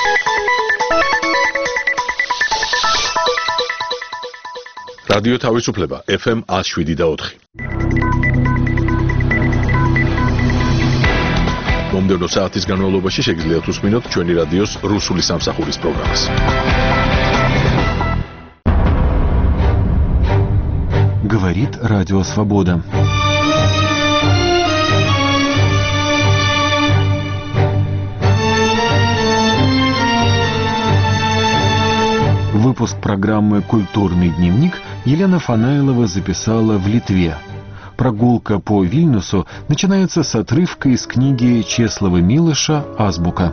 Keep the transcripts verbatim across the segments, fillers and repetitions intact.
რადიო თავისუფლება ეფ ემ one oh seven და four. მომდევნო საათის განმავლობაში შეგიძლიათ უსმინოთ ჩვენი რადიოს რუსული სამსახურის პროგრამას. Говорит Радио Свобода. Выпуск программы «Культурный дневник» Елена Фанаилова записала в Литве. Прогулка по Вильнюсу начинается с отрывка из книги Чеслова Милоша «Азбука».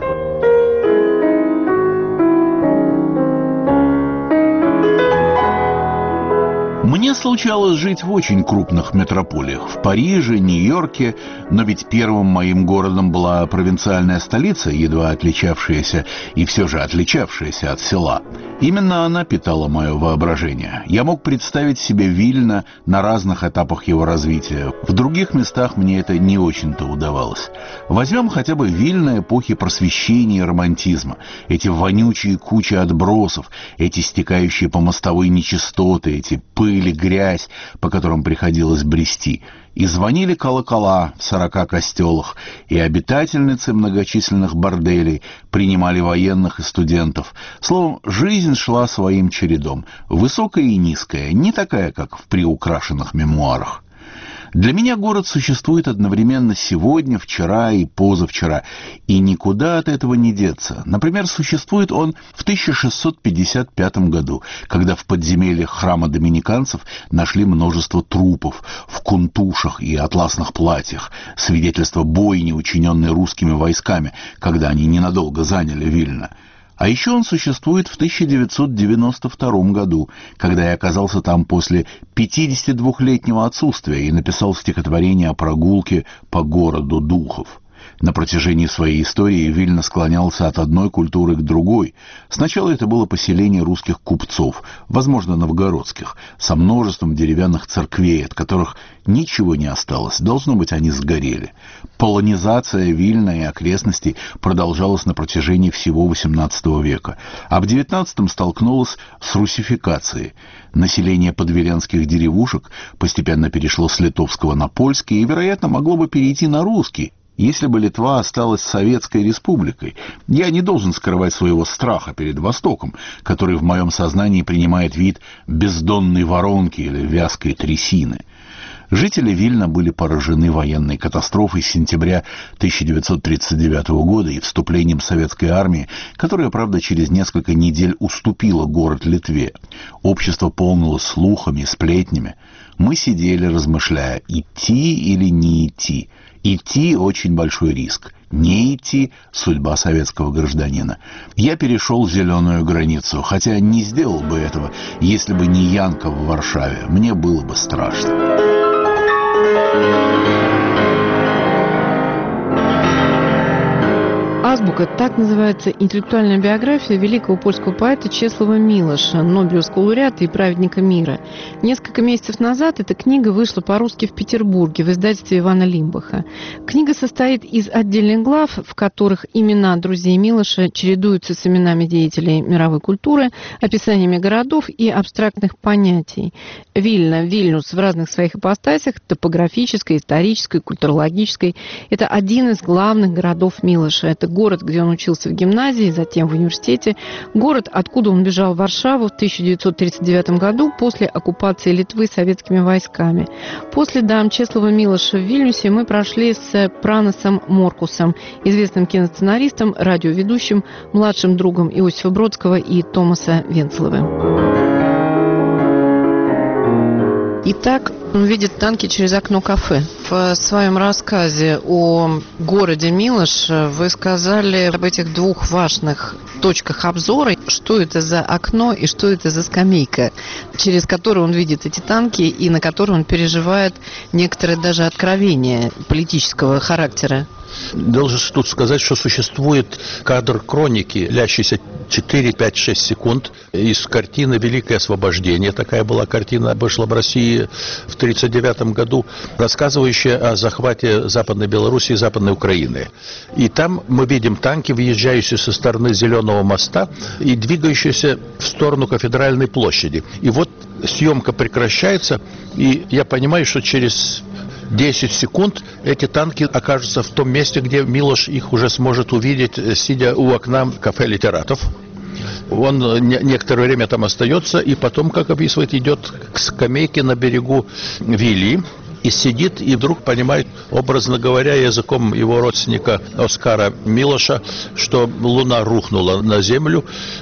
Мне случалось жить в очень крупных метрополиях, в Париже, Нью-Йорке, но ведь первым моим городом была провинциальная столица, едва отличавшаяся и все же отличавшаяся от села. Именно она питала мое воображение. Я мог представить себе Вильно на разных этапах его развития. В других местах мне это не очень-то удавалось. Возьмем хотя бы Вильно эпохи просвещения и романтизма. Эти вонючие кучи отбросов, эти стекающие по мостовой нечистоты, эти пыль и грязь, по которым приходилось брести. И звонили колокола в сорока костелах, и обитательницы многочисленных борделей принимали военных и студентов. Словом, жизнь шла своим чередом, высокая и низкая, не такая, как в приукрашенных мемуарах. Для меня город существует одновременно сегодня, вчера и позавчера, и никуда от этого не деться. Например, существует он в тысяча шестьсот пятьдесят пятом году, когда в подземельях храма доминиканцев нашли множество трупов в кунтушах и атласных платьях, свидетельство бойни, учиненной русскими войсками, когда они ненадолго заняли Вильно. А еще он существует в тысяча девятьсот девяносто втором году, когда я оказался там после пятидесятидвухлетнего отсутствия и написал стихотворение о прогулке по городу духов. На протяжении своей истории Вильно склонялся от одной культуры к другой. Сначала это было поселение русских купцов, возможно, новгородских, со множеством деревянных церквей, от которых ничего не осталось, должно быть, они сгорели. Полонизация Вильно и окрестностей продолжалась на протяжении всего восемнадцатого века, а в девятнадцатом столкнулась с русификацией. Население подвеленских деревушек постепенно перешло с литовского на польский и, вероятно, могло бы перейти на русский, если бы Литва осталась Советской Республикой. Я не должен скрывать своего страха перед Востоком, который в моем сознании принимает вид бездонной воронки или вязкой трясины. Жители Вильно были поражены военной катастрофой с сентября тысяча девятьсот тридцать девятого года и вступлением советской армии, которая, правда, через несколько недель уступила город Литве. Общество полнилось слухами и сплетнями. Мы сидели, размышляя, идти или не идти. Идти – очень большой риск. Не идти – судьба советского гражданина. Я перешел зеленую границу, хотя не сделал бы этого, если бы не Янка в Варшаве. Мне было бы страшно. «Азбука» — так называется интеллектуальная биография великого польского поэта Чеслова Милоша, Нобелевского лауреата и праведника мира. Несколько месяцев назад эта книга вышла по-русски в Петербурге в издательстве Ивана Лимбаха. Книга состоит из отдельных глав, в которых имена друзей Милоша чередуются с именами деятелей мировой культуры, описаниями городов и абстрактных понятий. Вильно, Вильнюс в разных своих ипостасях, топографической, исторической, культурологической — это один из главных городов Милоша. Это город, где он учился в гимназии, затем в университете. Город, откуда он бежал в Варшаву в тысяча девятьсот тридцать девятом году после оккупации Литвы советскими войсками. По следам Чеслова Милоша в Вильнюсе мы прошли с Пранасом Моркусом, известным киносценаристом, радиоведущим, младшим другом Иосифа Бродского и Томаса Венцеловы. Итак, он видит танки через окно кафе. В своем рассказе о городе Милош вы сказали об этих двух важных точках обзора. Что это за окно и что это за скамейка, через которую он видит эти танки и на которую он переживает некоторые даже откровения политического характера? Должен тут сказать, что существует кадр хроники, длящийся четыре, пять, шесть секунд из картины «Великое освобождение». Такая была картина, вышла в России в тридцать девятом году, рассказывающая о захвате Западной Белоруссии и Западной Украины. И там мы видим танки, въезжающие со стороны Зеленого моста и двигающиеся в сторону Кафедральной площади. И вот съемка прекращается, и я понимаю, что через десять секунд эти танки окажутся в том месте, где Милош их уже сможет увидеть, сидя у окна кафе «Литератов». Он не- некоторое время там остается, и потом, как описывает, идет к скамейке на берегу Вилли и сидит, и вдруг понимает, образно говоря, языком его родственника Оскара Милоша, что луна рухнула на землю,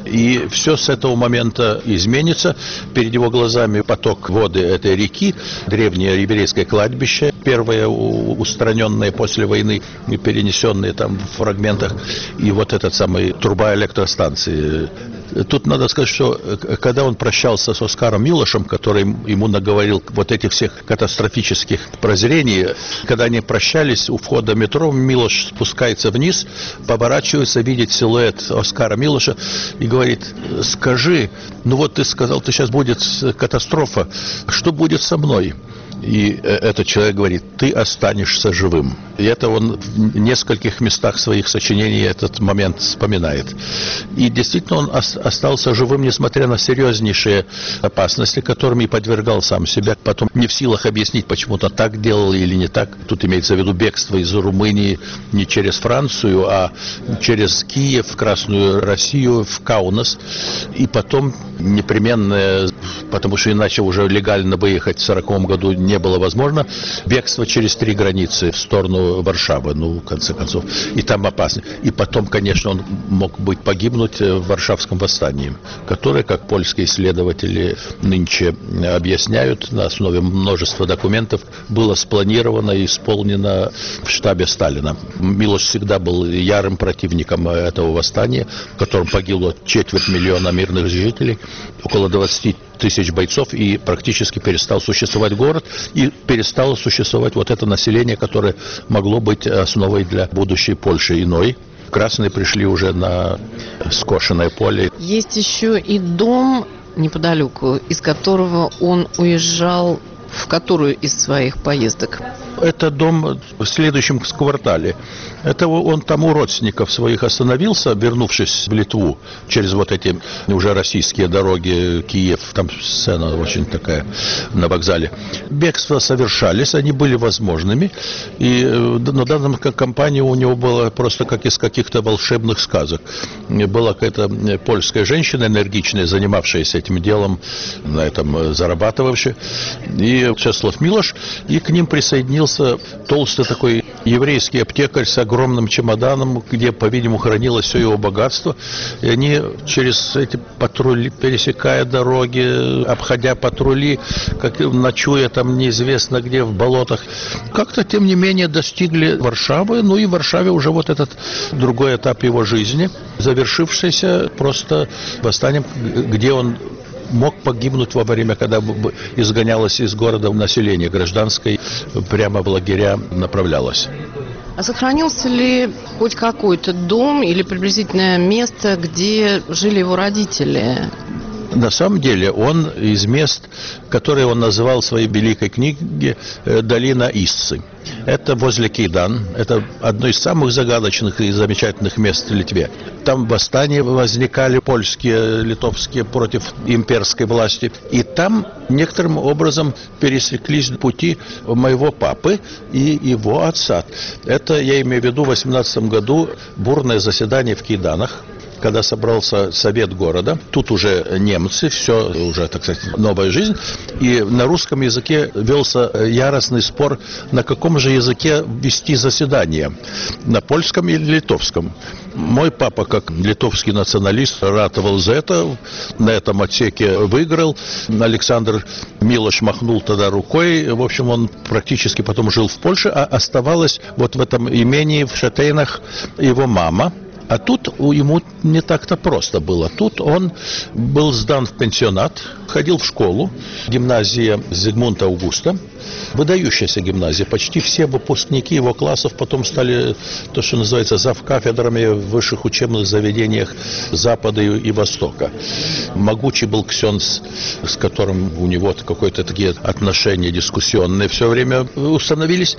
и все с этого момента изменится. Перед его глазами поток воды этой реки, древнее еврейское кладбище, первое у- устраненное после войны и перенесенное там в фрагментах, и вот этот самый труба электростанции. Тут надо сказать, что э, когда он прощался с Оскаром Милошем, который ему наговорил вот этих всех катастрофических прозрений, когда они прощались у входа в метро, Милош спускается вниз, поворачивается, видит силуэт Оскара Милоша и говорит: скажи, ну вот ты сказал, что сейчас будет катастрофа, что будет со мной? И этот человек говорит: ты останешься живым. И это он в нескольких местах своих сочинений этот момент вспоминает. И действительно он остался живым, несмотря на серьезнейшие опасности, которым и подвергал сам себя. Потом не в силах объяснить, почему-то так делал или не так. Тут имеется в виду бегство из Румынии не через Францию, а через Киев, Красную Россию, в Каунас. И потом непременно, потому что иначе уже легально выехать в сороковом году не было возможно, бегство через три границы в сторону Варшавы, ну, в конце концов, и там опасно. И потом, конечно, он мог быть погибнуть в Варшавском восстании, которое, как польские исследователи нынче объясняют на основе множества документов, было спланировано и исполнено в штабе Сталина. Милош всегда был ярым противником этого восстания, в котором погибло четверть миллиона мирных жителей, около двадцати тысяч бойцов, и практически перестал существовать город, и перестало существовать вот это население, которое могло быть основой для будущей Польши иной. Красные пришли уже на скошенное поле. Есть еще и дом неподалеку, из которого он уезжал в которую из своих поездок? Это дом в следующем квартале. Это он там у родственников своих остановился, вернувшись в Литву через вот эти уже российские дороги, Киев, там сцена очень такая на вокзале. Бегства совершались, они были возможными, и на данном компании у него было просто как из каких-то волшебных сказок. Была какая-то польская женщина энергичная, занимавшаяся этим делом, на этом зарабатывавшая, и Чеслав Милош, и к ним присоединился толстый такой еврейский аптекарь с огромным чемоданом, где, по-видимому, хранилось все его богатство. И они через эти патрули, пересекая дороги, обходя патрули, как ночуя там неизвестно где, в болотах, как-то, тем не менее, достигли Варшавы. Ну и в Варшаве уже вот этот другой этап его жизни, завершившийся просто восстанием, где он мог погибнуть во время, когда изгонялось из города население гражданское, прямо в лагеря направлялось. А сохранился ли хоть какой-то дом или приблизительное место, где жили его родители? На самом деле он из мест, которые он называл в своей великой книге «Долина Иссы». Это возле Кейдан. Это одно из самых загадочных и замечательных мест в Литве. Там восстания возникали польские, литовские против имперской власти. И там некоторым образом пересеклись пути моего папы и его отца. Это, я имею в виду, в восемнадцатом году бурное заседание в Кейданах, когда собрался совет города. Тут уже немцы, все уже, так сказать, новая жизнь. И на русском языке велся яростный спор, на каком же языке вести заседание. На польском или литовском. Мой папа, как литовский националист, ратовал за это. На этом отсеке выиграл. Александр Милош махнул тогда рукой. В общем, он практически потом жил в Польше, а оставалась вот в этом имении в Шатейнах его мама. А тут ему не так-то просто было. Тут он был сдан в пенсионат, ходил в школу, гимназия Зигмунда Аугуста, выдающаяся гимназия. Почти все выпускники его классов потом стали, то, что называется, завкафедрами в высших учебных заведениях Запада и Востока. Могучий был ксенз, с которым у него какое-то такие отношения дискуссионные все время установились.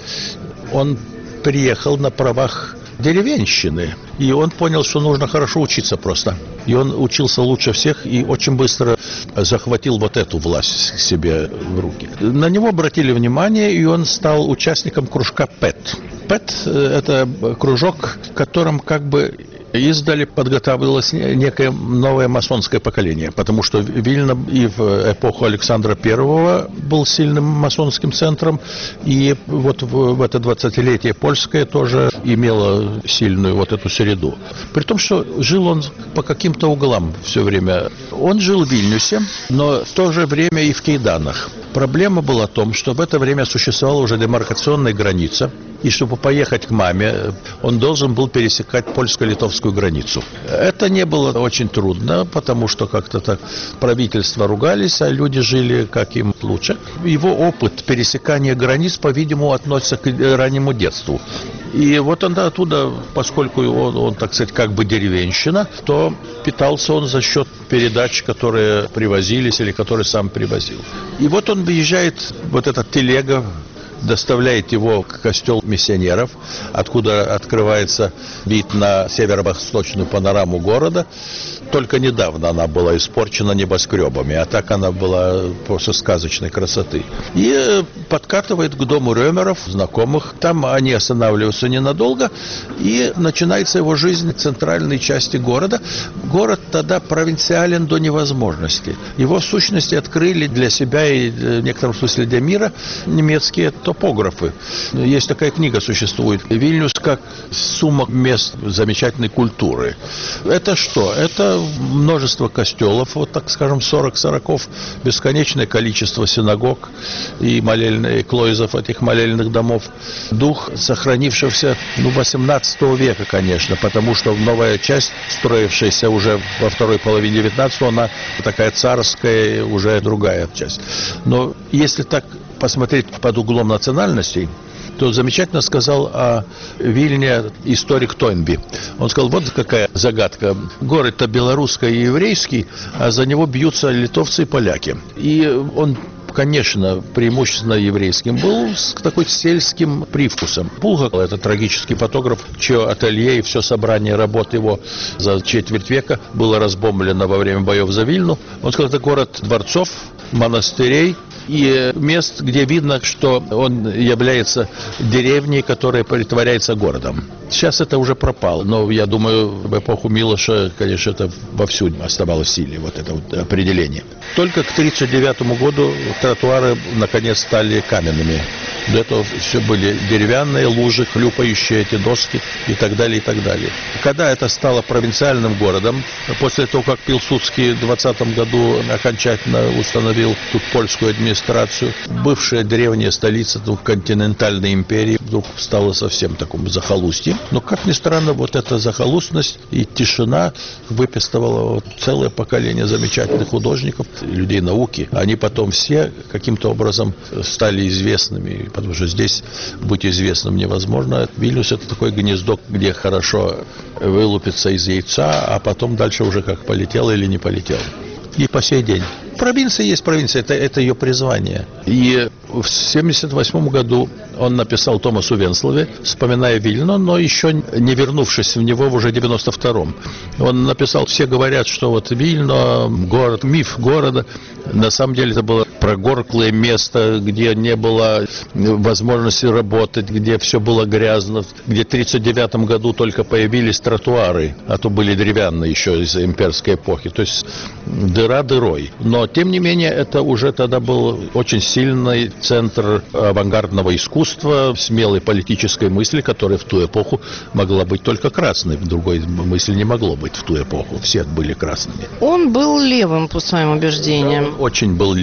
Он приехал на правах деревенщины, и он понял, что нужно хорошо учиться просто. И он учился лучше всех и очень быстро захватил вот эту власть себе в руки. На него обратили внимание, и он стал участником кружка ПЭТ. ПЭТ – это кружок, в котором как бы издали подготавливалось некое новое масонское поколение, потому что Вильна и в эпоху Александра Первого был сильным масонским центром, и вот в, в это двадцатилетие польское тоже имело сильную вот эту среду. При том, что жил он по каким-то углам все время. Он жил в Вильнюсе, но в то же время и в Кейданах. Проблема была в том, что в это время существовала уже демаркационная граница, и чтобы поехать к маме, он должен был пересекать польско-литовскую границу. Это не было очень трудно, потому что как-то так правительства ругались, а люди жили как им лучше. Его опыт пересекания границ, по-видимому, относится к раннему детству. И вот он оттуда, поскольку он, он, так сказать, как бы деревенщина, то питался он за счет передач, которые привозились или которые сам привозил. И вот он выезжает, вот этот телега, доставляет его к костел миссионеров, откуда открывается вид на северо-восточную панораму города. Только недавно она была испорчена небоскребами, а так она была просто сказочной красоты. И подкатывает к дому Рёмеров, знакомых. Там они останавливаются ненадолго, и начинается его жизнь в центральной части города. Город тогда провинциален до невозможности. Его в сущности открыли для себя и в некотором смысле для мира немецкие топографы. Есть такая книга, существует. Вильнюс как сумма мест замечательной культуры. Это что? Это множество костелов, вот так скажем, сорок сороков, бесконечное количество синагог и молельных клойзов этих молельных домов. Дух сохранившегося, ну, восемнадцатого века, конечно, потому что новая часть, строившаяся уже во второй половине девятнадцатого, она такая царская, уже другая часть. Но если так посмотреть под углом национальностей, то замечательно сказал о Вильне историк Тойнби. Он сказал, вот какая загадка. Город-то белорусский и еврейский, а за него бьются литовцы и поляки. И он, конечно, преимущественно еврейским, был с такой сельским привкусом. Булгаков, это трагический фотограф, чье ателье и все собрание работ его за четверть века было разбомблено во время боев за Вильну. Он сказал, это город дворцов, монастырей и мест, где видно, что он является деревней, которая притворяется городом. Сейчас это уже пропало, но я думаю, в эпоху Милоша, конечно, это вовсю оставалось в силе, вот это вот определение. Только к тридцать девятому году тротуары, наконец, стали каменными. До этого все были деревянные лужи, хлюпающие эти доски и так далее, и так далее. Когда это стало провинциальным городом, после того, как Пилсудский в двадцатом году окончательно установил тут польскую администрацию, бывшая древняя столица континентальной империи вдруг стала совсем таким захолустьем. Но, как ни странно, вот эта захолустность и тишина выписывала вот целое поколение замечательных художников, людей науки. Они потом все каким-то образом стали известными, потому что здесь быть известным невозможно. Вильнюс — это такое гнездо, где хорошо вылупиться из яйца, а потом дальше уже как полетел или не полетел. И по сей день. Провинция есть провинция, это, это ее призвание. И в семьдесят восьмом году он написал Томасу Венслове, вспоминая Вильно, но еще не вернувшись в него в уже девяносто втором. Он написал, все говорят, что вот Вильно, город, миф города, на самом деле это было прогорклое место, где не было возможности работать, где все было грязно, где в тридцать девятом году только появились тротуары, а то были деревянные еще из имперской эпохи. То есть дыра дырой. Но, тем не менее, это уже тогда был очень сильный центр авангардного искусства, смелой политической мысли, которая в ту эпоху могла быть только красной. Другой мысли не могло быть в ту эпоху. Все были красными. Он был левым, по своим убеждениям. Он очень был левым, и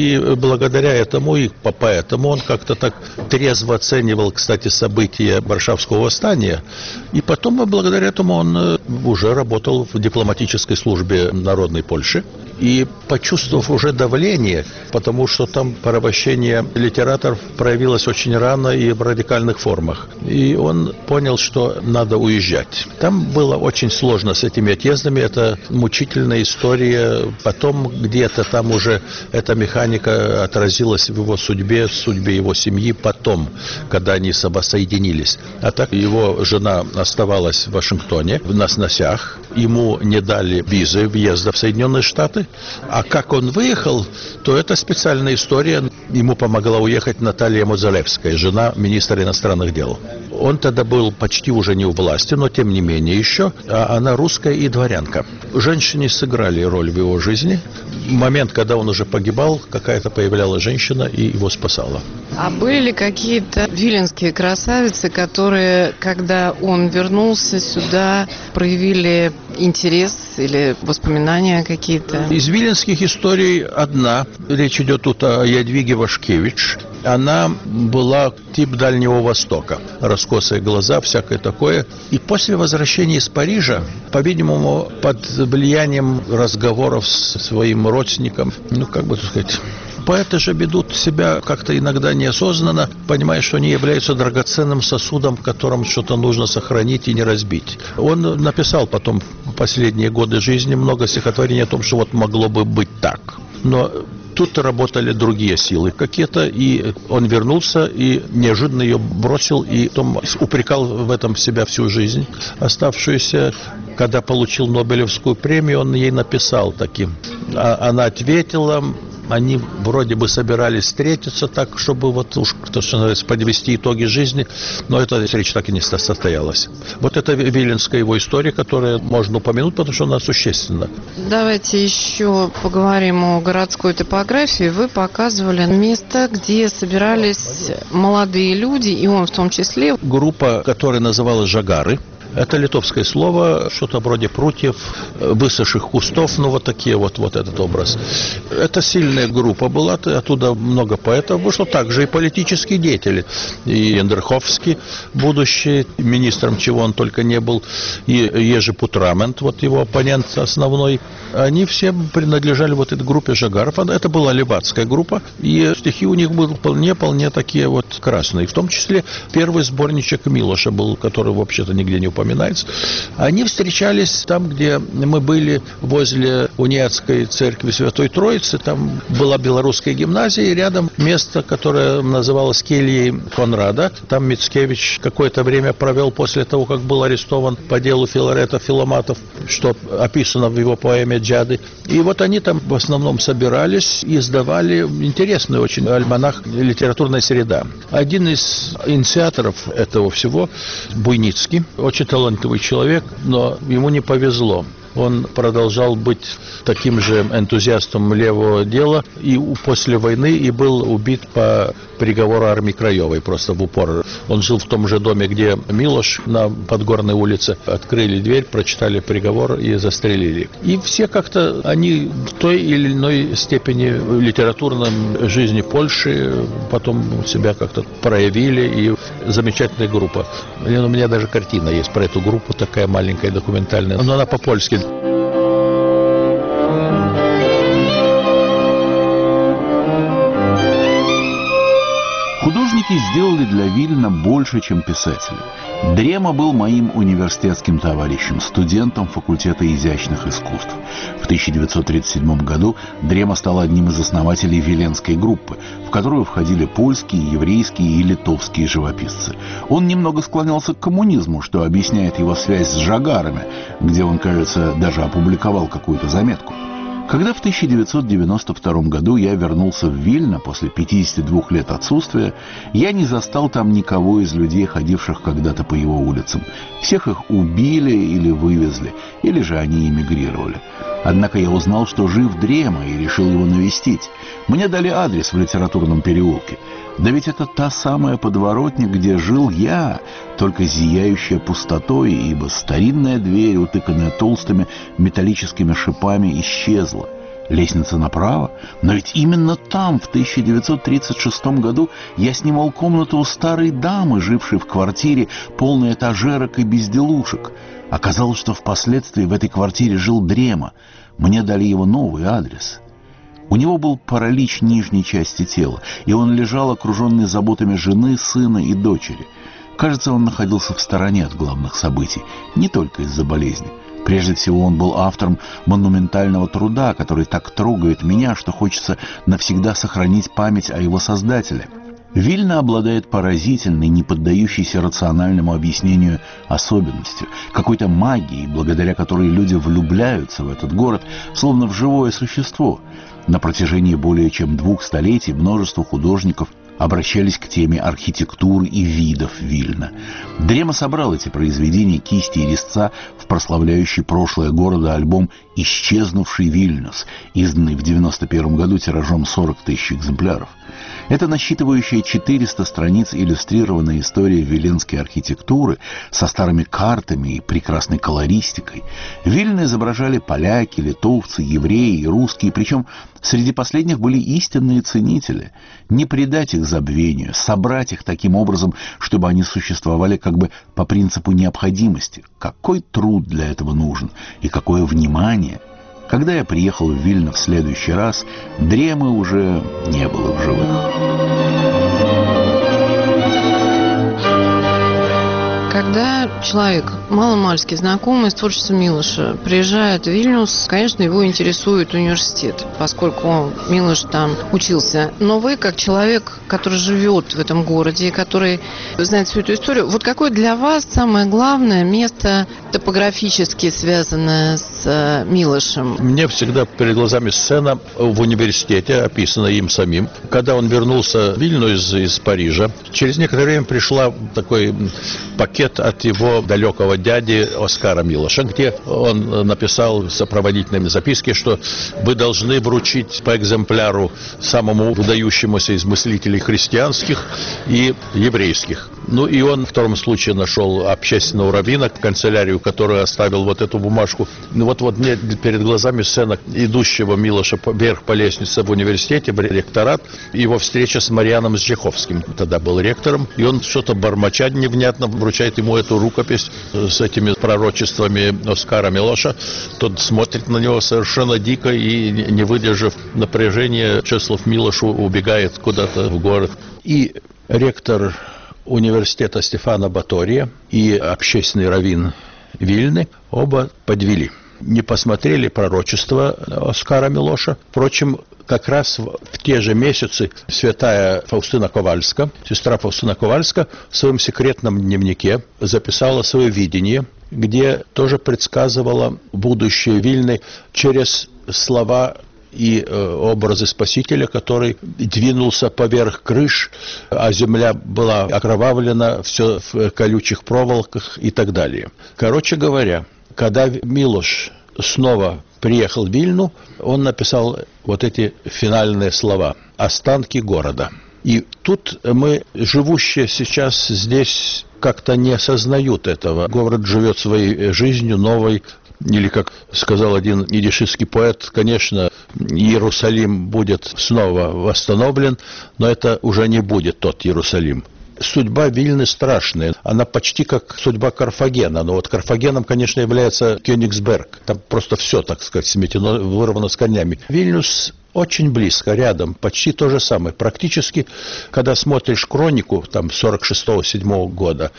И благодаря этому, и поэтому он как-то так трезво оценивал, кстати, события Варшавского восстания. И потом, благодаря этому, он уже работал в дипломатической службе Народной Польши. И почувствовав уже давление, потому что там порабощение литераторов проявилось очень рано и в радикальных формах. И он понял, что надо уезжать. Там было очень сложно с этими отъездами. Это мучительная история. Потом где-то там уже эта механика отразилась в его судьбе, в судьбе его семьи потом, когда они соединились. А так его жена оставалась в Вашингтоне, на сносях. Ему не дали визы въезда в Соединенные Штаты. А как он выехал, то это специальная история. Ему помогла уехать Наталья Мозалевская, жена министра иностранных дел. Он тогда был почти уже не у власти, но тем не менее еще. А она русская и дворянка. Женщины сыграли роль в его жизни. В момент, когда он уже погибал, какая-то появлялась женщина и его спасала. А были ли какие-то виленские красавицы, которые, когда он вернулся сюда, проявили интерес или воспоминания какие-то? Из виленских историй одна. Речь идет тут о Ядвиге Вашкевич. Она была тип Дальнего Востока. Раскосые глаза, всякое такое. И после возвращения из Парижа, по-видимому, под влиянием разговоров с своим родственником, ну, как бы так сказать... Поэты же ведут себя как-то иногда неосознанно, понимая, что они являются драгоценным сосудом, в котором что-то нужно сохранить и не разбить. Он написал потом в последние годы жизни много стихотворений о том, что вот могло бы быть так. Но тут работали другие силы какие-то, и он вернулся и неожиданно ее бросил, и потом упрекал в этом себя всю жизнь. Оставшуюся, когда получил Нобелевскую премию, он ей написал таким. А она ответила... Они вроде бы собирались встретиться так, чтобы вот уж, то, что называется, подвести итоги жизни, но эта встреча так и не состоялась. Вот это виленская его история, которую можно упомянуть, потому что она существенна. Давайте еще поговорим о городской топографии. Вы показывали место, где собирались молодые люди, и он в том числе. Группа, которая называлась «Жагары». Это литовское слово, что-то вроде прутьев, высохших кустов, ну вот такие вот, вот этот образ. Это сильная группа была, оттуда много поэтов вышло, также и политические деятели. И Яндраховский, будущий министром, чего он только не был, и Ежи Путрамент, вот его оппонент основной. Они все принадлежали вот этой группе Жагаров. Это была левацкая группа, и стихи у них были вполне-вполне такие вот красные. В том числе первый сборничек Милоша был, который вообще-то нигде не упоминается. Они встречались там, где мы были, возле униатской церкви Святой Троицы. Там была белорусская гимназия, и рядом место, которое называлось кельей Конрада. Там Мицкевич какое-то время провел после того, как был арестован по делу Филарета Филоматов, что описано в его поэме «Джады». И вот они там в основном собирались и издавали интересный очень альманах «Литературная среда». Один из инициаторов этого всего, Буйницкий, очень талантливый человек, но ему не повезло. Он продолжал быть таким же энтузиастом левого дела и после войны и был убит по приговору армии Краевой, просто в упор. Он жил в том же доме, где Милош, на Подгорной улице. Открыли дверь, прочитали приговор и застрелили. И все как-то, они в той или иной степени в литературной жизни Польши потом себя как-то проявили. И замечательная группа. У меня даже картина есть про эту группу, такая маленькая, документальная. Но она по-польски. Художники сделали для Вильна больше, чем писатели. Дрема был моим университетским товарищем, студентом факультета изящных искусств. В тысяча девятьсот тридцать седьмом году Дрема стал одним из основателей Виленской группы, в которую входили польские, еврейские и литовские живописцы. Он немного склонялся к коммунизму, что объясняет его связь с Жагарами, где он, кажется, даже опубликовал какую-то заметку. Когда в тысяча девятьсот девяносто втором году я вернулся в Вильно после пятидесяти двух лет отсутствия, я не застал там никого из людей, ходивших когда-то по его улицам. Всех их убили или вывезли, или же они эмигрировали. Однако я узнал, что жив Дрема, и решил его навестить. Мне дали адрес в литературном переулке. Да ведь это та самая подворотня, где жил я, только зияющая пустотой, ибо старинная дверь, утыканная толстыми металлическими шипами, исчезла. лестница направо. Но ведь именно там, в тысяча девятьсот тридцать шестом году, я снимал комнату у старой дамы, жившей в квартире, полной этажерок и безделушек. Оказалось, что впоследствии в этой квартире жил Дрема. Мне дали его новый адрес. У него был паралич нижней части тела, и он лежал, окруженный заботами жены, сына и дочери. Кажется, он находился в стороне от главных событий, не только из-за болезни. Прежде всего, он был автором монументального труда, который так трогает меня, что хочется навсегда сохранить память о его создателе. Вильна обладает поразительной, не поддающейся рациональному объяснению особенностью, какой-то магией, благодаря которой люди влюбляются в этот город, словно в живое существо. На протяжении более чем двух столетий множество художников обращались к теме архитектуры и видов Вильна. Дрема собрал эти произведения кисти и резца в прославляющий прошлое города альбом «Исчезнувший Вильнюс», изданный в девяносто первом году тиражом сорок тысяч экземпляров. Это насчитывающая четыреста страниц иллюстрированная история виленской архитектуры со старыми картами и прекрасной колористикой. Вильна изображали поляки, литовцы, евреи и русские, причем среди последних были истинные ценители. Не предать их забвению, собрать их таким образом, чтобы они существовали как бы по принципу необходимости. Какой труд для этого нужен и какое внимание! Когда я приехал в Вильно в следующий раз, Дремы уже не было в живых. Когда человек, маломальски знакомый с творчеством Милоша, приезжает в Вильнюс, конечно, его интересует университет, поскольку Милош там учился. Но вы, как человек, который живет в этом городе, который знает всю эту историю, вот какое для вас самое главное место топографически связанное с Милошем? Мне всегда перед глазами сцена в университете, описанная им самим. Когда он вернулся в Вильну из, из Парижа, через некоторое время пришла такой пакет от его далекого дяди Оскара Милоша, где он написал сопроводительные записки, что вы должны вручить по экземпляру самому выдающемуся из мыслителей христианских и еврейских. Ну и он в втором случае нашел общественного раввина, канцелярию, который оставил вот эту бумажку. Ну вот, вот мне перед глазами сцена идущего Милоша вверх по лестнице в университете, в ректорат, его встреча с Марианом Зжеховским, тогда был ректором, и он что-то бормоча невнятно вручает ему эту рукопись с этими пророчествами Оскара Милоша. Тот смотрит на него совершенно дико и, не выдержав напряжения, Чеслав Милош убегает куда-то в город. И ректор университета Стефана Батория и общественный раввин Вильны оба подвели. Не посмотрели пророчество Оскара Милоша. Впрочем, как раз в, в те же месяцы святая Фаустина Ковальска, сестра Фаустина Ковальска, в своем секретном дневнике записала свое видение, где тоже предсказывала будущее Вильны через слова и э, образы Спасителя, который двинулся поверх крыш, а земля была окровавлена, все в колючих проволоках и так далее. Короче говоря, когда Милош снова приехал в Вильну, он написал вот эти финальные слова «Останки города». И тут мы, живущие сейчас здесь, как-то не осознают этого. Город живет своей жизнью новой. Или, как сказал один идишистский поэт, конечно, Иерусалим будет снова восстановлен, но это уже не будет тот Иерусалим. Судьба Вильны страшная. Она почти как судьба Карфагена. Но вот Карфагеном, конечно, является Кёнигсберг. Там просто все, так сказать, сметено, вырвано с корнями. Вильнюс очень близко, рядом, почти то же самое. Практически, когда смотришь хронику, там, сорок шестого — седьмого года,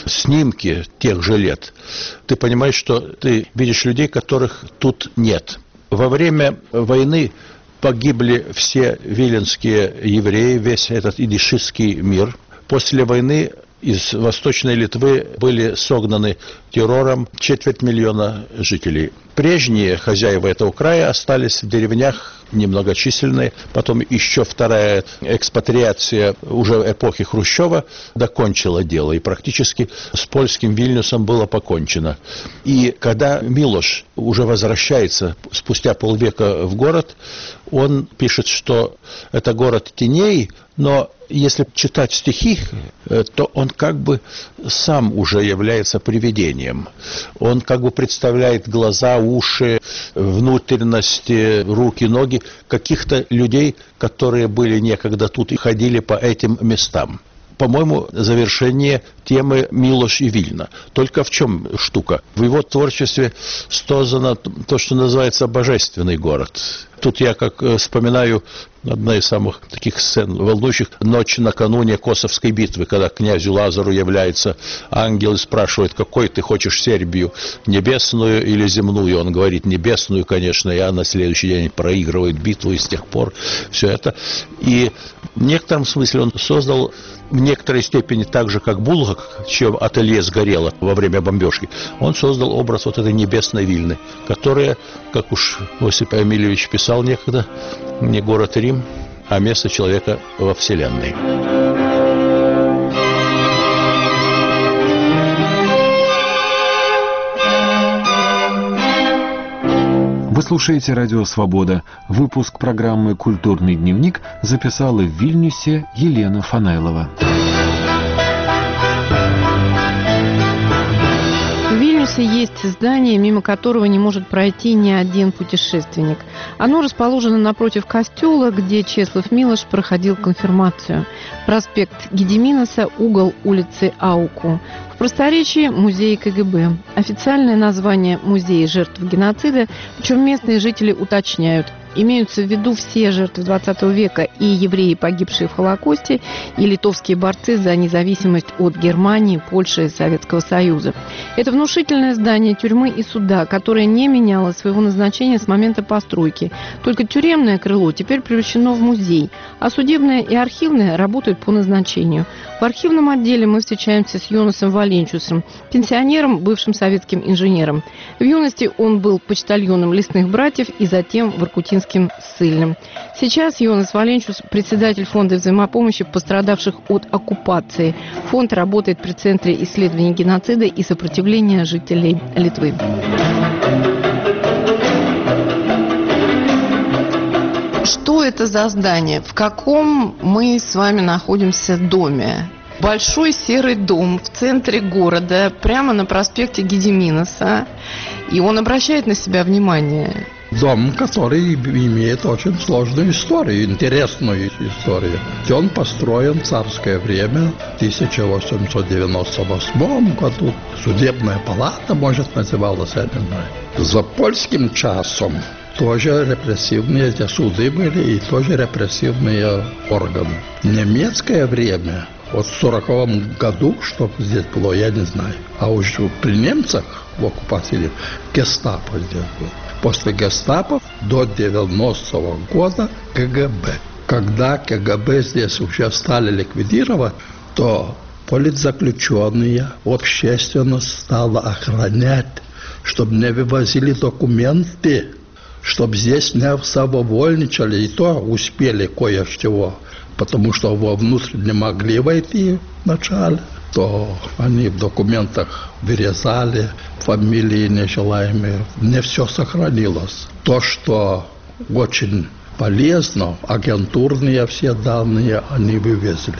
снимки тех же лет, ты понимаешь, что ты видишь людей, которых тут нет. Во время войны погибли все виленские евреи, весь этот идишистский мир. После войны из Восточной Литвы были согнаны террором четверть миллиона жителей. Прежние хозяева этого края остались в деревнях немногочисленные. Потом еще вторая экспатриация уже эпохи Хрущева докончила дело, и практически с польским Вильнюсом было покончено. И когда Милош уже возвращается спустя полвека в город, он пишет, что это город теней, но если читать стихи, то он как бы сам уже является привидением. Он как бы представляет глаза, уши, внутренности, руки, ноги каких-то людей, которые были некогда тут и ходили по этим местам. По-моему, завершение темы Милош и Вильна. Только в чем штука? В его творчестве создано то, что называется божественный город. Тут я как вспоминаю одна из самых таких сцен волнующих: ночь накануне Косовской битвы, когда к князю Лазару является ангел и спрашивает: какой ты хочешь Сербию, небесную или земную? Он говорит: небесную, конечно, и на следующий день проигрывает битву, и с тех пор все это. И в некотором смысле он создал в некоторой степени так же, как Булгак, чье ателье сгорело во время бомбежки, он создал образ вот этой небесной Вильны, которая, как уж Осип Эмильевич писал некогда, не город Рим, а место человека во Вселенной. Вы слушаете «Радио Свобода». Выпуск программы «Культурный дневник» записала в Вильнюсе Елена Фанайлова. В Вильнюсе есть здание, мимо которого не может пройти ни один путешественник. Оно расположено напротив костела, где Чеслав Милош проходил конфирмацию. Проспект Гедиминоса, угол улицы Ауку. В просторечии музей КГБ. Официальное название музея жертв геноцида, причем местные жители уточняют: имеются в виду все жертвы двадцатого века, и евреи, погибшие в Холокосте, и литовские борцы за независимость от Германии, Польши и Советского Союза. Это внушительное здание тюрьмы и суда, которое не меняло своего назначения с момента постройки. Только тюремное крыло теперь превращено в музей, а судебное и архивное работают по назначению. В архивном отделе мы встречаемся с Йонасом Валенчусом, пенсионером, бывшим советским инженером. В юности он был почтальоном лесных братьев и затем воркутинским ссыльным. Сейчас Йонас Валенчус – председатель фонда взаимопомощи пострадавших от оккупации. Фонд работает при Центре исследований геноцида и сопротивления жителей Литвы. Что это за здание? В каком мы с вами находимся доме? Большой серый дом в центре города, прямо на проспекте Гедиминоса. И он обращает на себя внимание. Дом, который имеет очень сложную историю, интересную историю. Он построен в царское время, в тысяча восемьсот девяносто восьмом году. Судебная палата, может, называлась, я не знаю. За польским часом тоже репрессивные эти суды были и тоже репрессивные органы. В немецкое время, вот в сороковом году, что здесь было, я не знаю. А уж при немцах в оккупации гестапо здесь было. После гестапо до девяностого года КГБ. Когда КГБ здесь уже стали ликвидировать, то политзаключенные, общественность стала охранять, чтобы не вывозили документы, чтобы здесь не самовольничали, и то успели кое-чего, потому что вовнутрь не могли войти вначале, то они в документах вырезали фамилии нежелаемые. Не все сохранилось. То, что очень полезно, агентурные все данные они вывезли.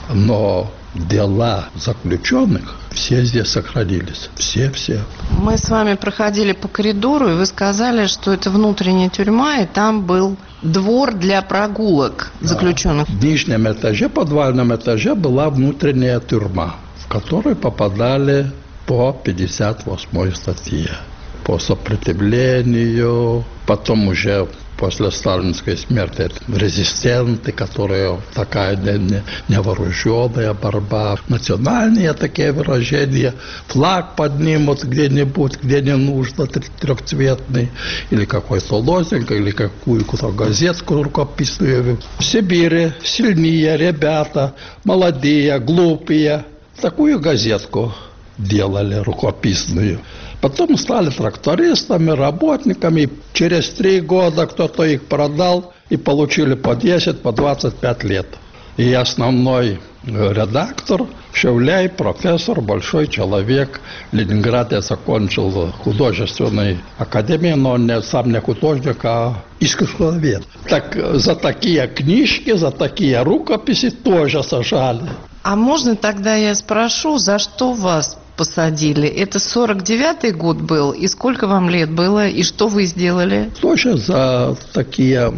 Но дела заключенных все здесь сохранились. Все-все. Мы с вами проходили по коридору, и вы сказали, что это внутренняя тюрьма, и там был двор для прогулок заключенных. В нижнем этаже, подвальном этаже была внутренняя тюрьма, в которую попадали по пятьдесят восьмой статье. По сопротивлению, потом уже после сталинской смерти резистенты, которые такая невооруженная борьба, национальные такие выражения, флаг поднимут где-нибудь, где не нужно, трехцветный, или какой-то лозунг, или какую-то газетку рукописную. В Сибири сильнее ребята, молодые, глупые. Такую газетку делали рукописную. Потом стали трактористами, работниками. Через три года кто-то их продал и получили по десять, по двадцать пять лет. И основной редактор Шевляй, профессор, большой человек. В Ленинграде закончил художественную академию, но он не, сам не художник, а искусствовед. Так за такие книжки, за такие рукописи тоже сажали. А можно тогда я спрошу, за что вас посадили? Это сорок девятый год был, и сколько вам лет было, и что вы сделали? Тоже за такие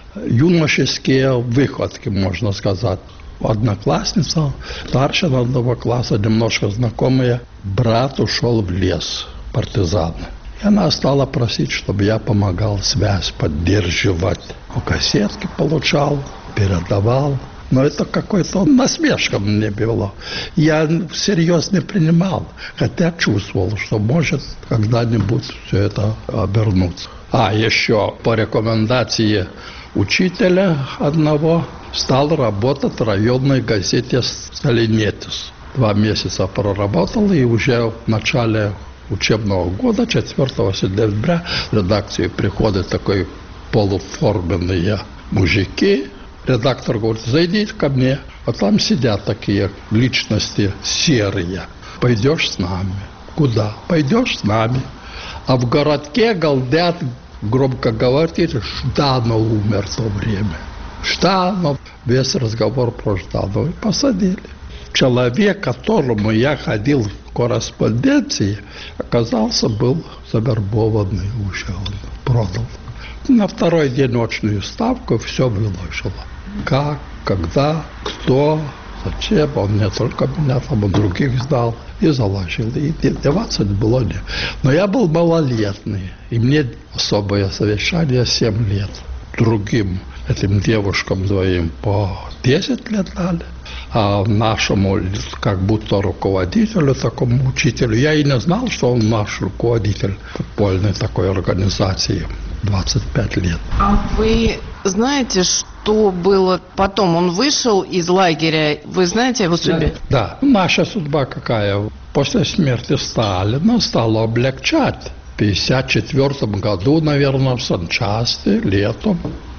юношеские выходки, можно сказать. Одноклассница, старшая одного класса, немножко знакомая, брат ушел в лес, партизан. И она стала просить, чтобы я помогал связь поддерживать. Кассетки получал, передавал. Но это какой-то насмешка мне было. Я всерьез не принимал, хотя чувствовал, что может когда-нибудь все это обернуться. А еще по рекомендации учителя одного стал работать в районной газете «Сталинетис». Два месяца проработал, и уже в начале учебного года, четвёртого сентября, в редакцию приходят такой полуформенные мужики. Редактор говорит: зайдите ко мне, а там сидят такие личности серые. Пойдешь с нами? Куда? Пойдешь с нами. А в городке галдят громкоговорители: Жданов умер в то время. Жданов. Весь разговор про Жданова. И посадили. Человек, к которому я ходил в корреспонденции, оказался, был завербованный уже, он продал. На второй день очную ставку все выложило. Как, когда, кто, зачем. Он не только меня, там он других сдал и заложил. И деваться было не. Но я был малолетний, и мне особое совещание семь лет. Другим этим девушкам двоим по десять лет дали. А нашему, как будто руководителю, такому учителю, я и не знал, что он наш руководитель футбольной такой организации. двадцать пять лет. А вы знаете, что было потом? Он вышел из лагеря. Вы знаете его судьбе? Да. Наша судьба какая? После смерти Сталина стала облегчать. В пятьдесят четвёртом году, наверное, в санчасти, летом,